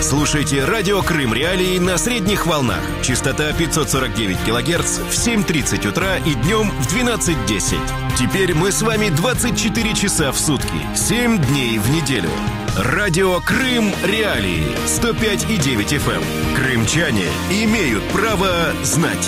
Слушайте радио Крым Реалии на средних волнах. Частота 549 килогерц в 7:30 утра и днем в 12:10. Теперь мы с вами 24 часа в сутки, 7 дней в неделю. Радио Крым Реалии 105,9 FM. Крымчане имеют право знать.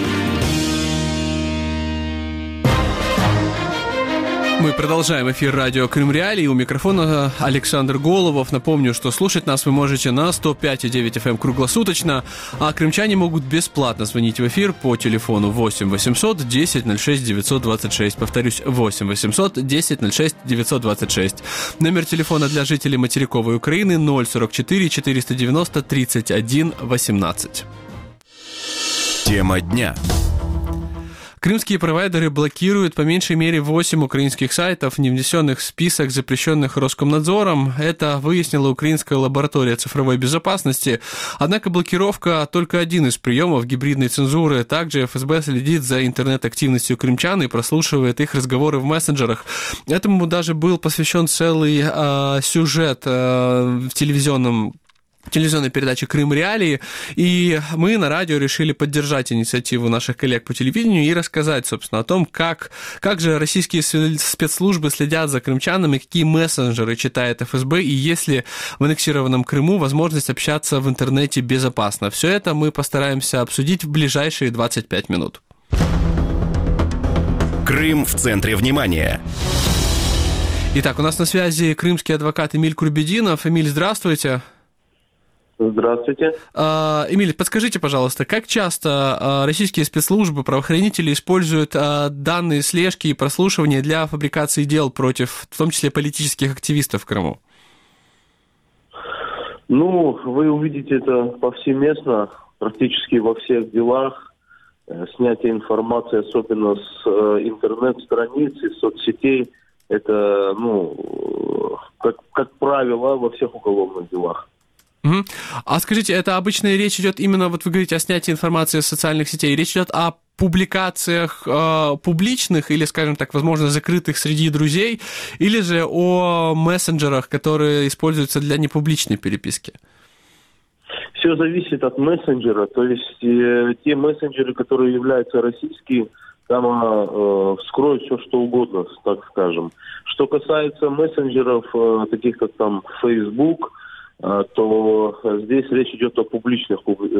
Мы продолжаем эфир радио Крым Реалии. У микрофона Александр Головов. Напомню, что слушать нас вы можете на 105,9 FM круглосуточно, а крымчане могут бесплатно звонить в эфир по телефону 8 800 10 06 926. Повторюсь, 8 800 10 06 926. Номер телефона для жителей материковой Украины 044 490 31 18. Тема дня. Крымские провайдеры блокируют по меньшей мере 8 украинских сайтов, не внесенных в список запрещенных Роскомнадзором. Это выяснила Украинская лаборатория цифровой безопасности. Однако блокировка только один из приемов гибридной цензуры. Также ФСБ следит за интернет-активностью крымчан и прослушивает их разговоры в мессенджерах. Этому даже был посвящен целый сюжет в телевизионной передаче «Крым Реалии», и мы на радио решили поддержать инициативу наших коллег по телевидению и рассказать, собственно, о том, как же российские спецслужбы следят за крымчанами, какие мессенджеры читает ФСБ, и есть ли в аннексированном Крыму возможность общаться в интернете безопасно. Все это мы постараемся обсудить в ближайшие 25 минут. Крым в центре внимания. Итак, у нас на связи крымский адвокат Эмиль Курбединов. Эмиль, здравствуйте. Здравствуйте. Эмиль, подскажите, пожалуйста, как часто российские спецслужбы, правоохранители используют данные слежки и прослушивания для фабрикации дел против, в том числе, политических активистов в Крыму? Вы увидите это повсеместно, практически во всех делах. Снятие информации, особенно с интернет-страниц и соцсетей, это, как правило, во всех уголовных делах. Угу. А скажите, это обычно речь идет именно, вот вы говорите о снятии информации из социальных сетей, речь идет о публикациях публичных или, скажем так, возможно, закрытых среди друзей, или же о мессенджерах, которые используются для непубличной переписки? Все зависит от мессенджера, то есть те мессенджеры, которые являются российскими, там вскроют все, что угодно, так скажем. Что касается мессенджеров, таких как там Facebook, то здесь речь идет о публичных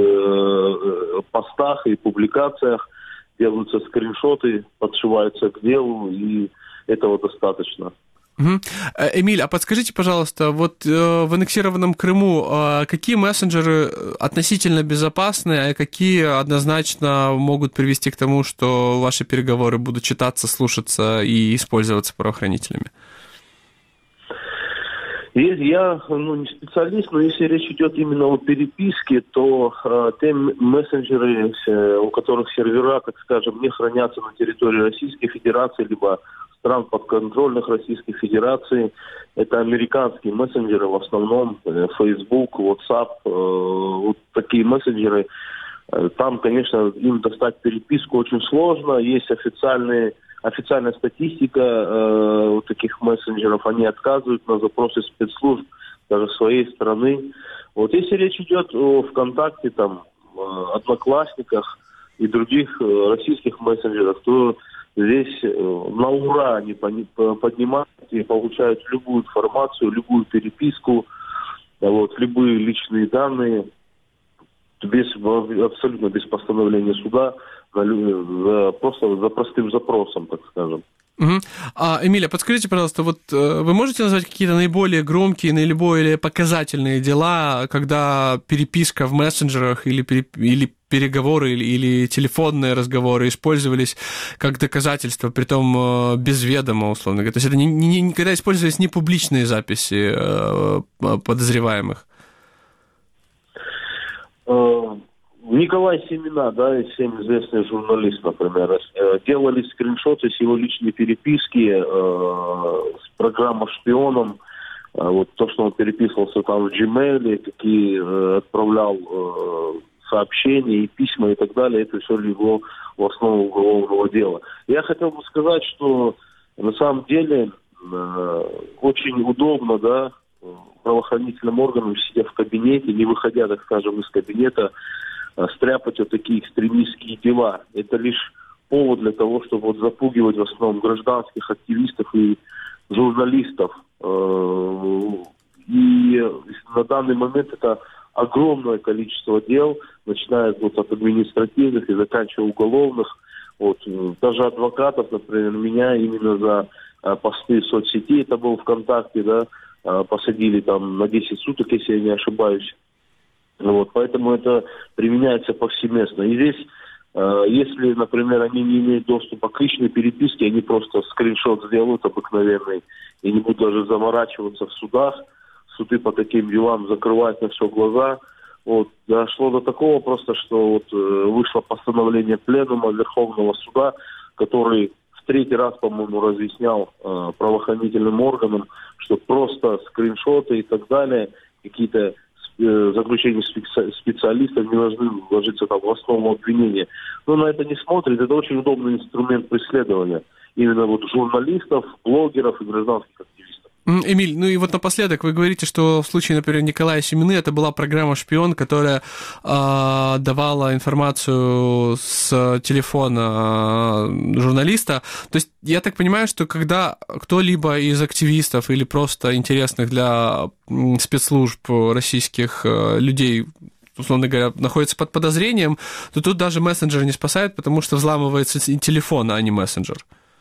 постах и публикациях, делаются скриншоты, подшиваются к делу, и этого достаточно. Угу. Эмиль, а подскажите, пожалуйста, вот в аннексированном Крыму какие мессенджеры относительно безопасны, а какие однозначно могут привести к тому, что ваши переговоры будут читаться, слушаться и использоваться правоохранителями? Я не специалист, но если речь идет именно о переписке, то те мессенджеры, у которых сервера, так скажем, не хранятся на территории Российской Федерации, либо стран подконтрольных Российской Федерации, это американские мессенджеры, в основном Facebook, WhatsApp, вот такие мессенджеры. Там, конечно, им достать переписку очень сложно, есть официальная статистика вот таких мессенджеров, они отказывают на запросы спецслужб даже своей страны. Вот если речь идет о ВКонтакте, там, Одноклассниках и других российских мессенджерах, то здесь на ура они поднимают и получают любую информацию, любую переписку, любые личные данные, абсолютно без постановления суда, просто за простым запросом, так скажем. Угу. Эмилия, подскажите, пожалуйста, вот вы можете назвать какие-то наиболее громкие, наиболее показательные дела, когда переписка в мессенджерах или переговоры или телефонные разговоры использовались как доказательство, притом без ведома, условно говоря? То есть это когда использовались не публичные записи подозреваемых? Николай Семина, всем известный журналист, например, делали скриншоты с его личной переписки с программой «Шпионом». То, что он переписывался там в Gmail, какие отправлял сообщения и письма и так далее, это все легло в основу уголовного дела. Я хотел бы сказать, что на самом деле очень удобно, правоохранительным органам, сидя в кабинете, не выходя, так скажем, из кабинета, стряпать вот такие экстремистские дела. Это лишь повод для того, чтобы вот запугивать в основном гражданских активистов и журналистов. И на данный момент это огромное количество дел, начиная вот от административных и заканчивая уголовных. Вот, даже адвокатов, например, меня именно за посты в соцсети, это был ВКонтакте, да, посадили там на 10 суток, если я не ошибаюсь. Вот, поэтому это применяется повсеместно. И здесь, если, например, они не имеют доступа к личной переписке, они просто скриншот сделают обыкновенный и не будут даже заморачиваться в судах. Суды по таким делам закрывают на все глаза. Вот, дошло до такого просто, что вот вышло постановление Пленума Верховного суда, который в третий раз, по-моему, разъяснял правоохранительным органам, что просто скриншоты и так далее, какие-то заключения специалистов не должны вложиться там в основу обвинения. Но на это не смотрит. Это очень удобный инструмент преследования именно вот журналистов, блогеров и гражданских активистов. Эмиль, ну и вот напоследок вы говорите, что в случае, например, Николая Семины это была программа «Шпион», которая давала информацию с телефона журналиста. То есть я так понимаю, что когда кто-либо из активистов или просто интересных для спецслужб российских людей, условно говоря, находится под подозрением, то тут даже мессенджер не спасает, потому что взламывается телефон, а не мессенджер.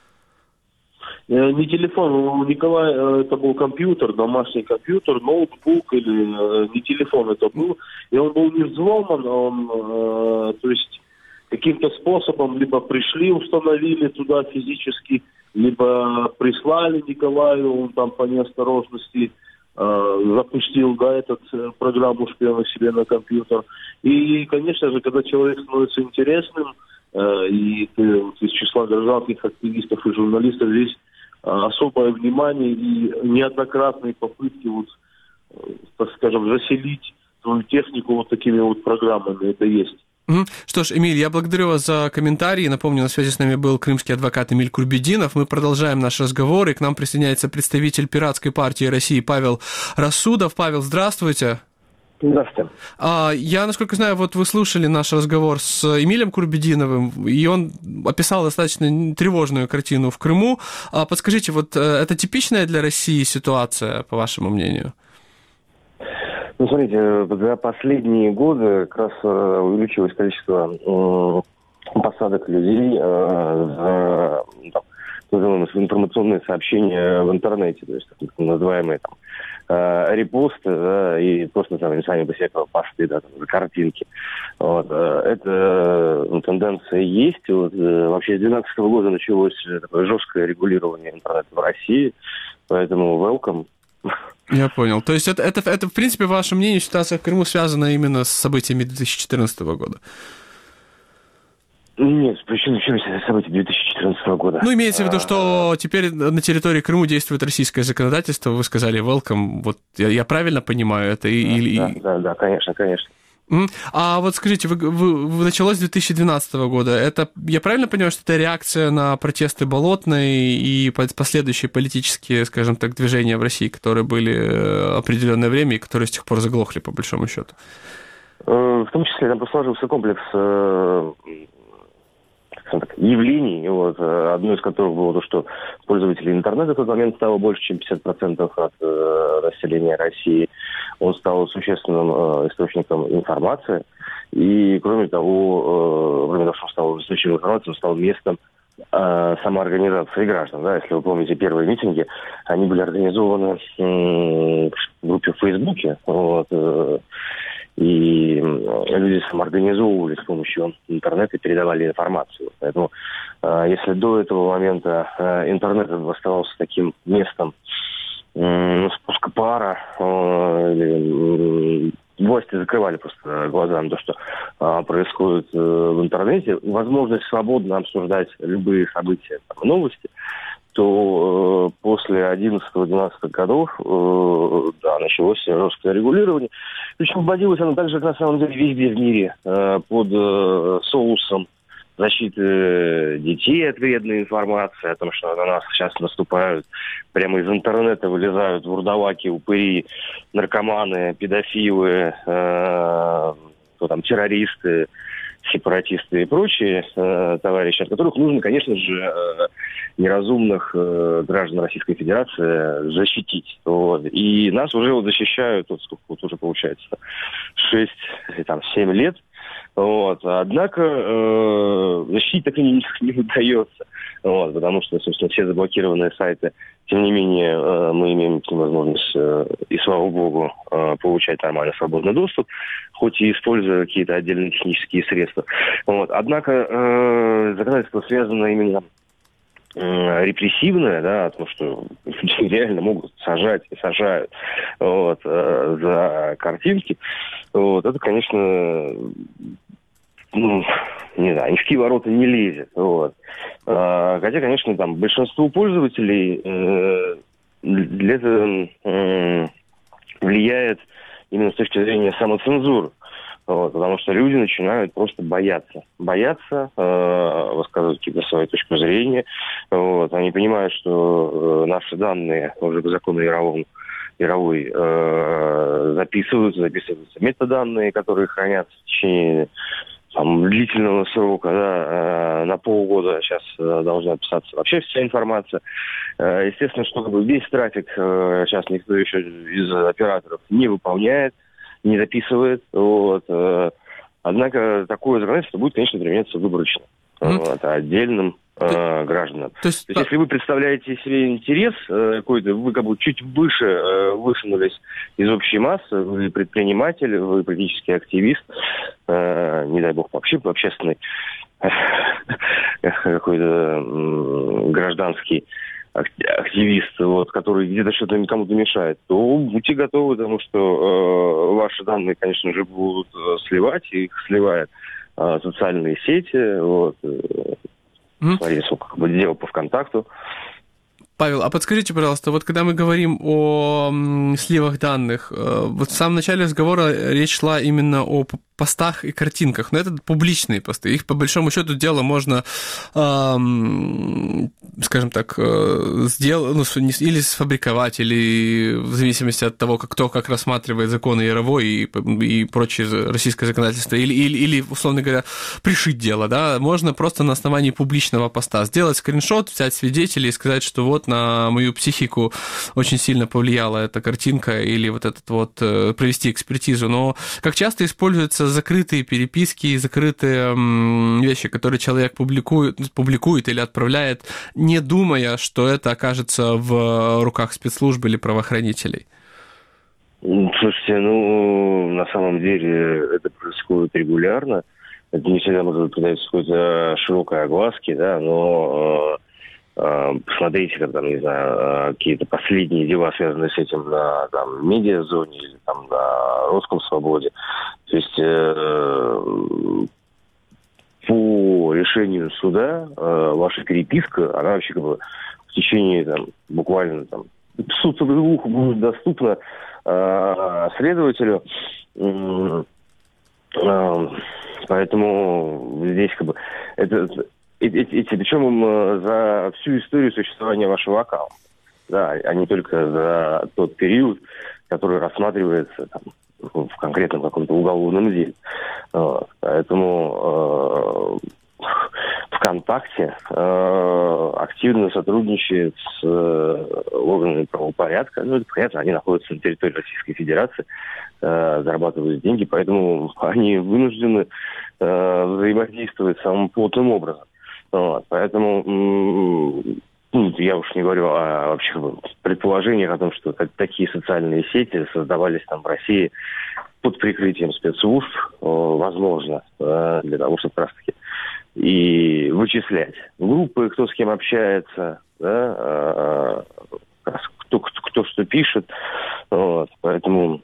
Не телефон, у Николая это был компьютер, домашний компьютер, ноутбук или не телефон это был. И он был не взломан, то есть каким-то способом либо пришли, установили туда физически, либо прислали Николаю, он там по неосторожности запустил, да, программу шпиона себе на компьютер. И, конечно же, когда человек становится интересным, и из числа гражданских активистов и журналистов здесь особое внимание и неоднократные попытки, вот, так скажем, заселить свою технику вот такими вот программами, это есть. Что ж, Эмиль, я благодарю вас за комментарии. Напомню, на связи с нами был крымский адвокат Эмиль Курбетдинов. Мы продолжаем наш разговор, и к нам присоединяется представитель Пиратской партии России Павел Рассудов. Павел, здравствуйте. Здравствуйте. Я, насколько знаю, вот вы слушали наш разговор с Эмилем Курбетдиновым, и он описал достаточно тревожную картину в Крыму. Подскажите, вот это типичная для России ситуация, по вашему мнению? Ну, смотрите, за последние годы как раз увеличилось количество посадок людей за информационные сообщения в интернете, то есть так называемые там репосты, да, и просто там сами по себе посты, да, там, картинки. Вот. Это тенденция есть. Вот, вообще с 2012 года началось такое жесткое регулирование интернета в России, поэтому welcome. Я понял. То есть это в принципе, по вашему мнению, ситуация в Крыму связана именно с событиями 2014 года? Нет, причем события 2014 года. Ну, имеется в виду, что теперь на территории Крыма действует российское законодательство, вы сказали welcome, вот я правильно понимаю это? Да, конечно. А вот скажите, вы началось с 2012 года, это, я правильно понимаю, что это реакция на протесты Болотной и последующие политические, скажем так, движения в России, которые были определенное время и которые с тех пор заглохли, по большому счету? В том числе там сложился комплекс явлений, вот, одно из которых было то, что пользователей интернета в тот момент стало больше, чем 50% от населения России. Он стал существенным источником информации. И, кроме того, что он стал источником информации, он стал местом самоорганизации граждан. Да? Если вы помните первые митинги, они были организованы в группе в Фейсбуке. Вот, и люди самоорганизовывались с помощью интернета и передавали информацию. Поэтому, если до этого момента интернет оставался таким местом спуска пара, власти закрывали просто глаза на то, что происходит в интернете, возможность свободно обсуждать любые события, новости, то после 11-12 годов началось жесткое регулирование. Причем вводилось оно также, на самом деле, везде в мире под соусом защиты детей от вредной информации, о том, что на нас сейчас наступают, прямо из интернета вылезают вурдалаки, упыри, наркоманы, педофилы, террористы, сепаратисты и прочие товарищи, от которых нужно, конечно же, неразумных граждан Российской Федерации защитить. Вот. И нас уже защищают, сколько уже получается, 6-7 лет. Вот. Однако защитить так и не удается. Вот. Потому что, собственно, все заблокированные сайты, тем не менее, мы имеем возможность, и слава богу, получать нормальный свободный доступ, хоть и используя какие-то отдельные технические средства. Вот. Однако законодательство связано именно репрессивное, да, о том, что реально могут сажать и сажают за картинки. Вот. Это, конечно, не знаю, ни в какие ворота не лезет. Вот. Хотя, конечно, там большинство пользователей для этого влияет именно с точки зрения самоцензуры. Вот, потому что люди начинают просто бояться высказывать какие-то свои точки зрения. Вот, они понимают, что наши данные уже по закону Яровой записываются метаданные, которые хранятся в течение длительного срока, да, на полгода сейчас должна писаться вообще вся информация. Естественно, что весь трафик сейчас никто еще из операторов не выполняет, не записывает. Вот. Однако такое законодательство будет, конечно, применяться выборочно, отдельным гражданам. То есть, если вы представляете себе интерес какой-то, вы как бы чуть выше высунулись из общей массы, вы предприниматель, вы политический активист, не дай бог вообще общественный какой-то гражданский активист, который где-то что-то кому-то мешает, то будьте готовы, потому что ваши данные, конечно же, будут сливать, и их сливают социальные сети, смотрите, сколько дел по ВКонтакту. Павел, а подскажите, пожалуйста, вот когда мы говорим о сливах данных, вот в самом начале разговора речь шла именно о постах и картинках, но это публичные посты, их по большому счету дела можно, скажем так, сделать, или сфабриковать, или в зависимости от того, кто как рассматривает законы Яровой и прочее российское законодательство, или, условно говоря, пришить дело, да, можно просто на основании публичного поста сделать скриншот, взять свидетелей и сказать, что вот на мою психику очень сильно повлияла эта картинка, или вот этот вот провести экспертизу, но как часто используются закрытые переписки, закрытые вещи, которые человек публикует или отправляет, не думая, что это окажется в руках спецслужб или правоохранителей? Слушайте, на самом деле это происходит регулярно. Это не всегда может придать какой-то широкой огласке, да, но посмотрите, не знаю, какие-то последние дела, связанные с этим на медиазоне или на Роскомсвободе. То есть по решению суда ваша переписка, она вообще в течение буквально суток двух будет доступна следователю. Поэтому здесь причем за всю историю существования вашего аккаунта, да, а не только за тот период, который рассматривается в конкретном каком-то уголовном деле. Поэтому ВКонтакте активно сотрудничает с органами правопорядка. Это понятно, они находятся на территории Российской Федерации, зарабатывают деньги, поэтому они вынуждены взаимодействовать самым плотным образом. Поэтому я уж не говорю о вообще предположениях о том, что такие социальные сети создавались в России под прикрытием спецслужб, возможно, для того, чтобы как раз таки и вычислять группы, кто с кем общается, да, кто что пишет. Поэтому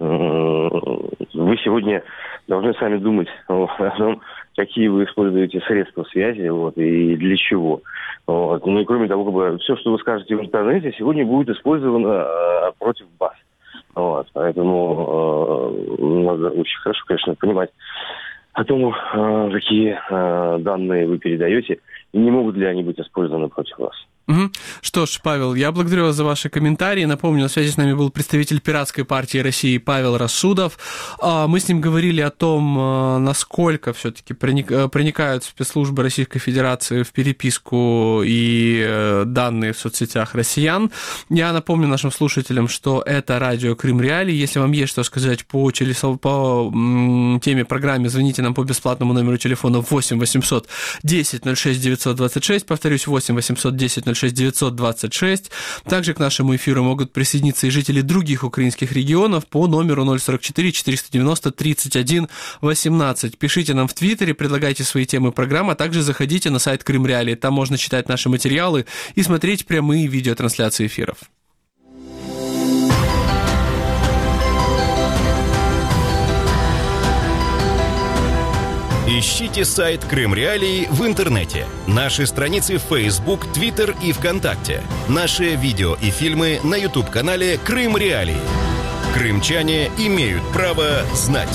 вы сегодня должны сами думать о том, какие вы используете средства связи, и для чего. Ну и кроме того, все, что вы скажете в интернете, сегодня будет использовано против вас. Поэтому надо очень хорошо, конечно, понимать о том, какие данные вы передаете, и не могут ли они быть использованы против вас. Что ж, Павел, я благодарю вас за ваши комментарии. Напомню, на связи с нами был представитель Пиратской партии России Павел Рассудов. Мы с ним говорили о том, насколько все-таки проникают спецслужбы Российской Федерации в переписку и данные в соцсетях россиян. Я напомню нашим слушателям, что это радио Крым Реалии. Если вам есть что сказать по теме программы, звоните нам по бесплатному номеру телефона 8 800 10 06 926. Повторюсь, 8 800 10 06 926. Также к нашему эфиру могут присоединиться и жители других украинских регионов по номеру 044 490 31 18. Пишите нам в Твиттере, предлагайте свои темы программы, а также заходите на сайт Крым Реалии. Там можно читать наши материалы и смотреть прямые видеотрансляции эфиров. Ищите сайт Крым Реалии в интернете, наши страницы в Facebook, Twitter и ВКонтакте, наши видео и фильмы на YouTube-канале Крым Реалии. Крымчане имеют право знать.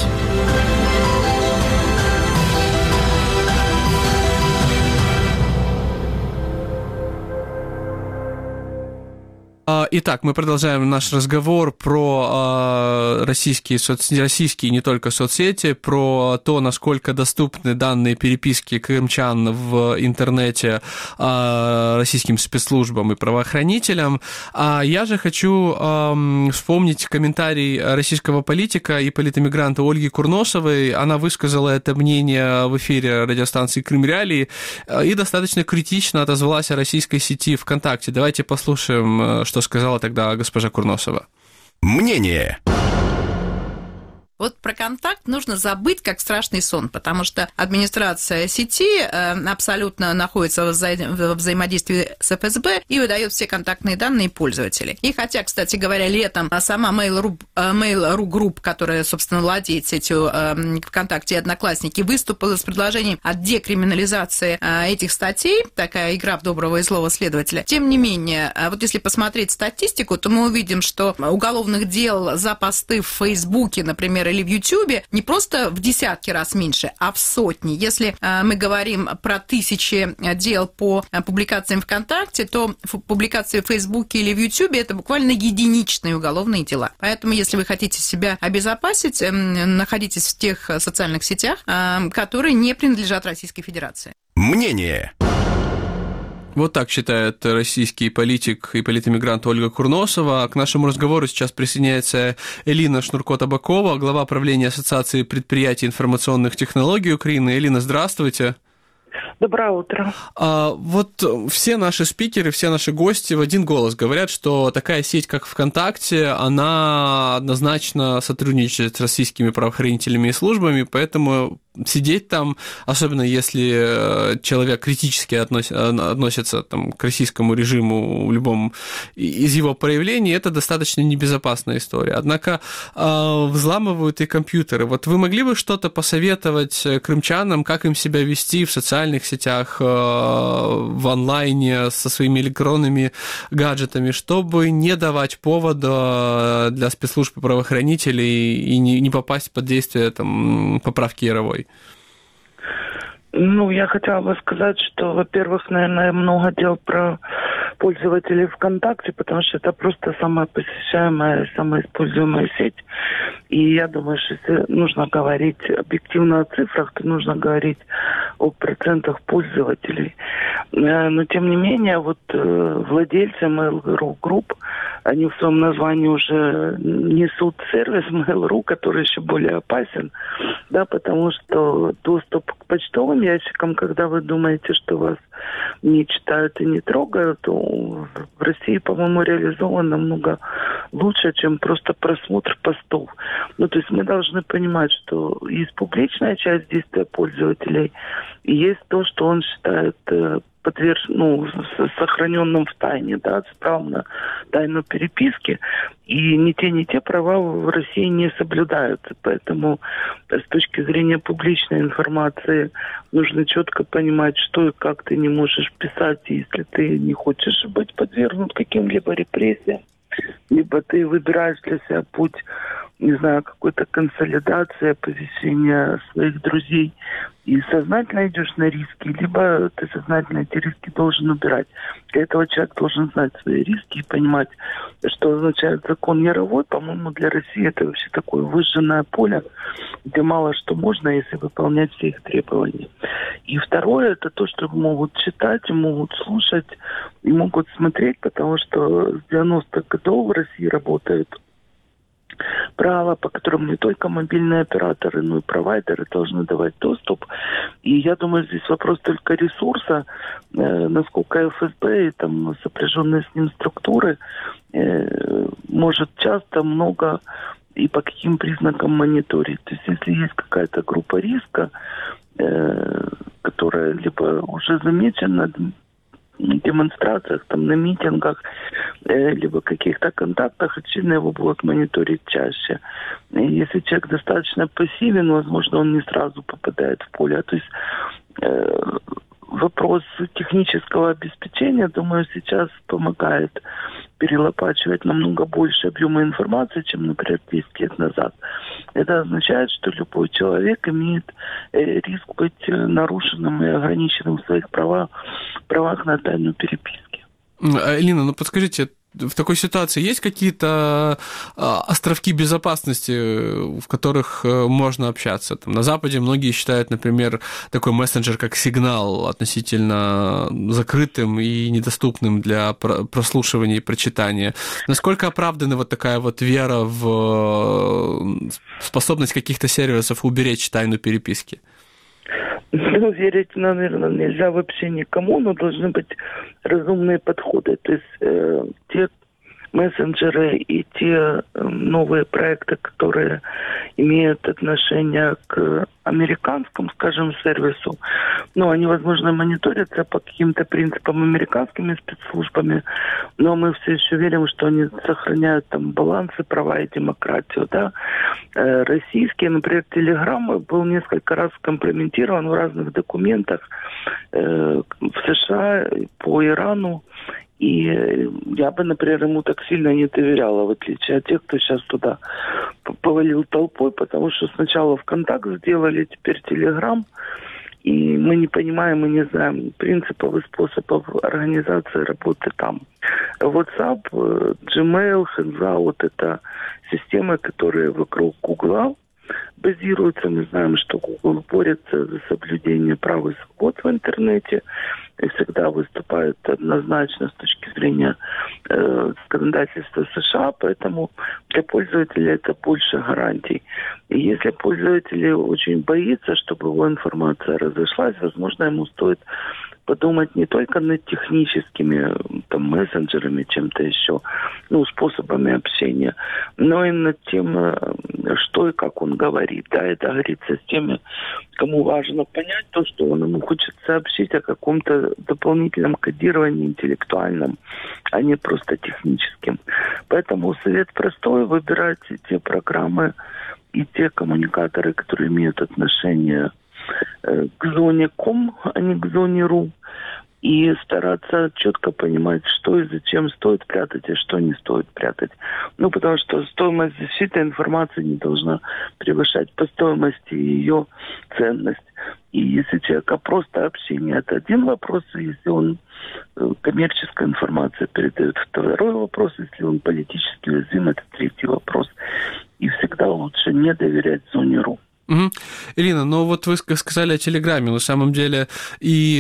Итак, мы продолжаем наш разговор про российские и не только соцсети, про то, насколько доступны данные переписки крымчан в интернете российским спецслужбам и правоохранителям. Я же хочу вспомнить комментарий российского политика и политэмигранта Ольги Курносовой. Она высказала это мнение в эфире радиостанции Крым Реалии и достаточно критично отозвалась о российской сети ВКонтакте. Давайте послушаем, что сказала тогда госпожа Курносова. Мнение. Вот про контакт нужно забыть как страшный сон, потому что администрация сети абсолютно находится во взаимодействии с ФСБ и выдает все контактные данные пользователей. И хотя, кстати говоря, летом сама Mail.ru Group, которая, собственно, владеет сетью ВКонтакте и Одноклассники, выступила с предложением о декриминализации этих статей, такая игра в доброго и злого следователя. Тем не менее, вот если посмотреть статистику, то мы увидим, что уголовных дел за посты в Фейсбуке, например, или в Ютьюбе не просто в десятки раз меньше, а в сотни. Если мы говорим про 1000 дел по публикациям ВКонтакте, то публикации в Фейсбуке или в Ютьюбе – это буквально единичные уголовные дела. Поэтому, если вы хотите себя обезопасить, находитесь в тех социальных сетях, которые не принадлежат Российской Федерации. Мнение. Вот так считает российский политик и политэмигрант Ольга Курносова. К нашему разговору сейчас присоединяется Элина Шнурко-Табакова, глава правления Ассоциации предприятий информационных технологий Украины. Элина, здравствуйте. Доброе утро. Вот все наши спикеры, все наши гости в один голос говорят, что такая сеть, как ВКонтакте, она однозначно сотрудничает с российскими правоохранительными службами, поэтому сидеть там, особенно если человек критически относится там, к российскому режиму в любом из его проявлений, это достаточно небезопасная история. Однако взламывают и компьютеры. Вот вы могли бы что-то посоветовать крымчанам, как им себя вести в социальных сетях, в онлайне, со своими электронными гаджетами, чтобы не давать повода для спецслужб и правоохранителей и не попасть под действие там, поправки Яровой? Ну, я хотела бы сказать, что, во-первых, наверное, много дел про пользователей ВКонтакте, потому что это просто самая посещаемая, самая используемая сеть. И я думаю, что если нужно говорить объективно о цифрах, то нужно говорить о процентах пользователей. Но, тем не менее, вот владельцы Mail.ru Group, они в своем названии уже несут сервис Mail.ru, который еще более опасен, да, потому что доступ к почтовым ящикам, когда вы думаете, что вас не читают и не трогают, то в России, по-моему, реализован намного лучше, чем просто просмотр постов. Ну, то есть мы должны понимать, что есть публичная часть действия пользователей, и есть то, что он считает сохраненным в тайне, да, с правом на тайну переписки, и ни те права в России не соблюдаются. Поэтому с точки зрения публичной информации нужно четко понимать, что и как ты не можешь писать, если ты не хочешь быть подвергнут каким-либо репрессиям, либо ты выбираешь для себя путь не знаю, какой-то консолидации, оповещения своих друзей. И сознательно идешь на риски, либо ты сознательно эти риски должен убирать. Для этого человек должен знать свои риски и понимать, что означает закон Яровой. По-моему, для России это вообще такое выжженное поле, где мало что можно, если выполнять все их требования. И второе, это то, что могут читать, могут слушать и могут смотреть, потому что с 90-х годов в России работают правила, по которым не только мобильные операторы, но и провайдеры должны давать доступ. И я думаю, здесь вопрос только ресурса, насколько ФСБ и там сопряженные с ним структуры может часто много и по каким признакам мониторить. То есть если есть какая-то группа риска, которая либо уже замечена демонстрациях, там, на митингах, либо каких-то контактах, очевидно, его будут мониторить чаще. И если человек достаточно пассивен, возможно, он не сразу попадает в поле. То есть вопрос технического обеспечения, думаю, сейчас помогает перелопачивать намного больше объема информации, чем, например, 10 лет назад. Это означает, что любой человек имеет риск быть нарушенным и ограниченным в своих правах на тайну переписки. Элина, ну подскажите, в такой ситуации есть какие-то островки безопасности, в которых можно общаться? Там, на Западе многие считают, например, такой мессенджер, как Сигнал, относительно закрытым и недоступным для прослушивания и прочитания. Насколько оправдана вот такая вот вера в способность каких-то сервисов уберечь тайну переписки? Ну, верить, наверное, нельзя вообще никому, но должны быть разумные подходы. То есть те мессенджеры и те новые проекты, которые имеют отношение к американскому, скажем, сервису, ну, они, возможно, мониторятся по каким-то принципам американскими спецслужбами, но мы все еще верим, что они сохраняют там балансы, права и демократию, да. Российский, например, Telegram был несколько раз компрометирован в разных документах в США по Ирану. И я бы, например, ему так сильно не доверяла, в отличие от тех, кто сейчас туда повалил толпой, потому что сначала ВКонтакт сделали, теперь Телеграм, и мы не понимаем и не знаем принципов и способов организации работы там. WhatsApp, Gmail, Hangout – это системы, которые вокруг Гугла базируются. Мы знаем, что Google борется за соблюдение прав и свобод в интернете и всегда выступает однозначно с точки зрения законодательства США, поэтому для пользователя это больше гарантий. И если пользователь очень боится, чтобы его информация разошлась, возможно, ему стоит подумать не только над техническими там, мессенджерами, чем-то еще, ну, способами общения, но и над тем, что и как он говорит. Да, это говорится с теми, кому важно понять то, что он ему хочет сообщить о каком-то дополнительном кодировании интеллектуальном, а не просто техническим. Поэтому совет простой: выбирать те программы и те коммуникаторы, которые имеют отношение к зоне ком, а не к зоне ру, и стараться четко понимать, что и зачем стоит прятать, и что не стоит прятать. Ну, потому что стоимость защиты информации не должна превышать по стоимости ее ценность. И если человека просто общение, это один вопрос, если он коммерческая информация передает второй вопрос, если он политически уязвим, это третий вопрос. И всегда лучше не доверять зоне ру. Угу. Ирина, ну вот вы сказали о Телеграме. На самом деле и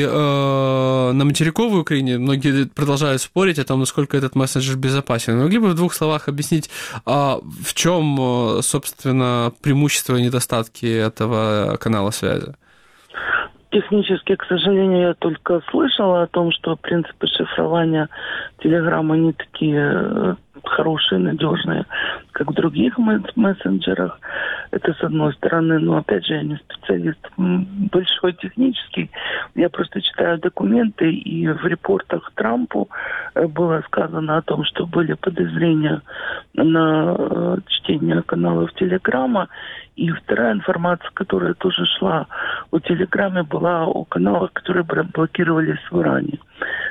на материковой Украине многие продолжают спорить о том, насколько этот мессенджер безопасен. Могли бы в двух словах объяснить, в чем, собственно, преимущества и недостатки этого канала связи? Технически, к сожалению, я только слышала о том, что принципы шифрования Телеграма не такие хорошие, надежные, как в других мессенджерах. Это с одной стороны, но опять же я не специалист большой технический. Я просто читаю документы, и в репортах Трампу было сказано о том, что были подозрения на чтение каналов Телеграма. И вторая информация, которая тоже шла о Телеграме, была о каналах, которые блокировались в Иране.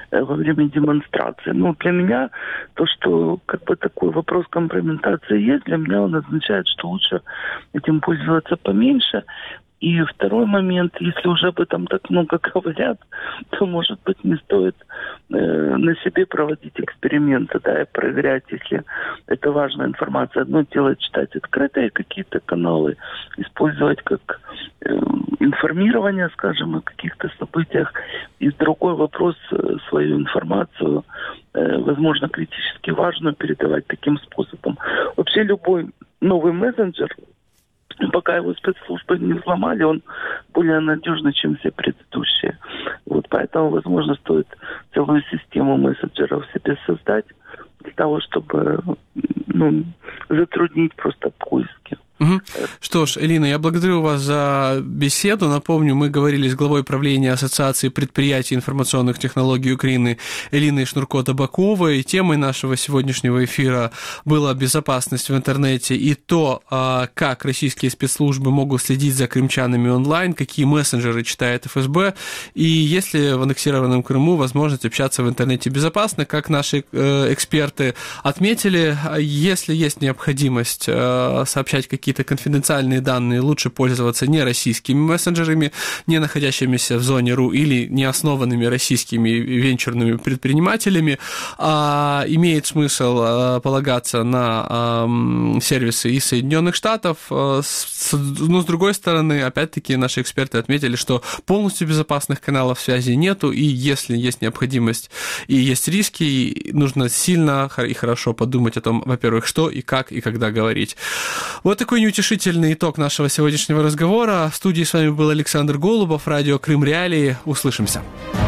во время демонстрации. Ну, для меня то, что как бы такой вопрос компрометации есть, для меня он означает, что лучше этим пользоваться поменьше. И второй момент, если уже об этом так много говорят, то, может быть, не стоит на себе проводить эксперименты, да, и проверять, если это важная информация. Одно дело читать открытые какие-то каналы, использовать как информирование, скажем, о каких-то событиях. И другой вопрос, свою информацию, возможно, критически важную, передавать таким способом. Вообще любой новый мессенджер, пока его спецслужбы не взломали, он более надежный, чем все предыдущие. Вот поэтому, возможно, стоит целую систему мессенджеров себе создать для того, чтобы затруднить просто поиски. Угу. Что ж, Элина, я благодарю вас за беседу. Напомню, мы говорили с главой правления Ассоциации предприятий информационных технологий Украины Элиной Шнурко-Табаковой. Темой нашего сегодняшнего эфира была безопасность в интернете и то, как российские спецслужбы могут следить за крымчанами онлайн, какие мессенджеры читает ФСБ, и есть ли в аннексированном Крыму возможность общаться в интернете безопасно, как наши эксперты отметили. Если есть необходимость сообщать какие-то конфиденциальные данные, лучше пользоваться не российскими мессенджерами, не находящимися в зоне РУ или не основанными российскими венчурными предпринимателями, а имеет смысл полагаться на сервисы из Соединенных Штатов. Но, с другой стороны, опять-таки, наши эксперты отметили, что полностью безопасных каналов связи нету, и если есть необходимость и есть риски, нужно сильно и хорошо подумать о том, во-первых, что и как и когда говорить. Вот такой неутешительный итог нашего сегодняшнего разговора. В студии с вами был Александр Голубов, радио Крым Реалии. Услышимся.